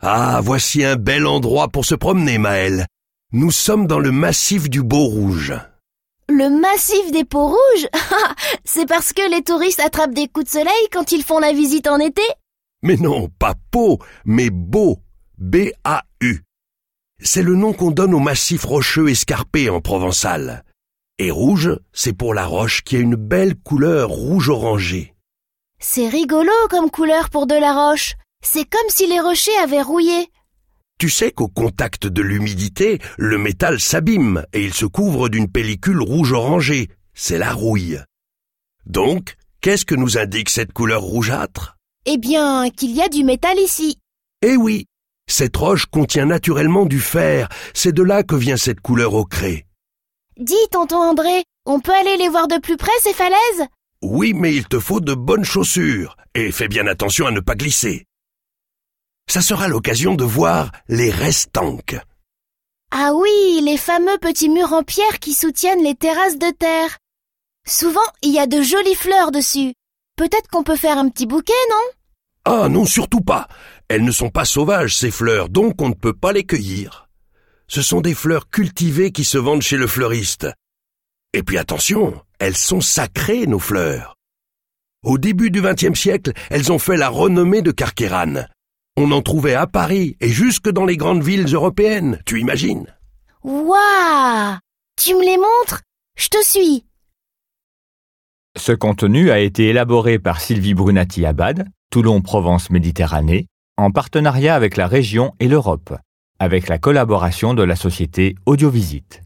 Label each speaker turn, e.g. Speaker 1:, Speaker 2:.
Speaker 1: Ah, voici un bel endroit pour se promener, Maëlle. Nous sommes dans le massif du Beau-Rouge.
Speaker 2: Le massif des Peaux Rouges? C'est parce que les touristes attrapent des coups de soleil quand ils font la visite en été?
Speaker 1: Mais non, pas Pau, mais Beau, B-A-U. C'est le nom qu'on donne au massif rocheux escarpé en provençal. Et rouge, c'est pour la roche qui a une belle couleur rouge-orangé.
Speaker 2: C'est rigolo comme couleur pour de la roche. C'est comme si les rochers avaient rouillé.
Speaker 1: Tu sais qu'au contact de l'humidité, le métal s'abîme et il se couvre d'une pellicule rouge-orangée. C'est la rouille. Donc, qu'est-ce que nous indique cette couleur rougeâtre?
Speaker 2: Eh bien, qu'il y a du métal ici.
Speaker 1: Eh oui, cette roche contient naturellement du fer. C'est de là que vient cette couleur ocrée.
Speaker 2: Dis, tonton André, on peut aller les voir de plus près, ces falaises?
Speaker 1: Oui, mais il te faut de bonnes chaussures. Et fais bien attention à ne pas glisser. Ça sera l'occasion de voir les restanques.
Speaker 2: Ah oui, les fameux petits murs en pierre qui soutiennent les terrasses de terre. Souvent, il y a de jolies fleurs dessus. Peut-être qu'on peut faire un petit bouquet, non?
Speaker 1: Ah non, surtout pas. Elles ne sont pas sauvages, ces fleurs, donc on ne peut pas les cueillir. Ce sont des fleurs cultivées qui se vendent chez le fleuriste. Et puis attention, elles sont sacrées, nos fleurs. Au début du XXe siècle, elles ont fait la renommée de Carqueiranne. On en trouvait à Paris et jusque dans les grandes villes européennes, tu imagines?
Speaker 2: Waouh! Tu me les montres? Je te suis.
Speaker 3: Ce contenu a été élaboré par Sylvie Brunati-Abad, Toulon Provence Méditerranée, en partenariat avec la région et l'Europe, avec la collaboration de la société Audiovisite.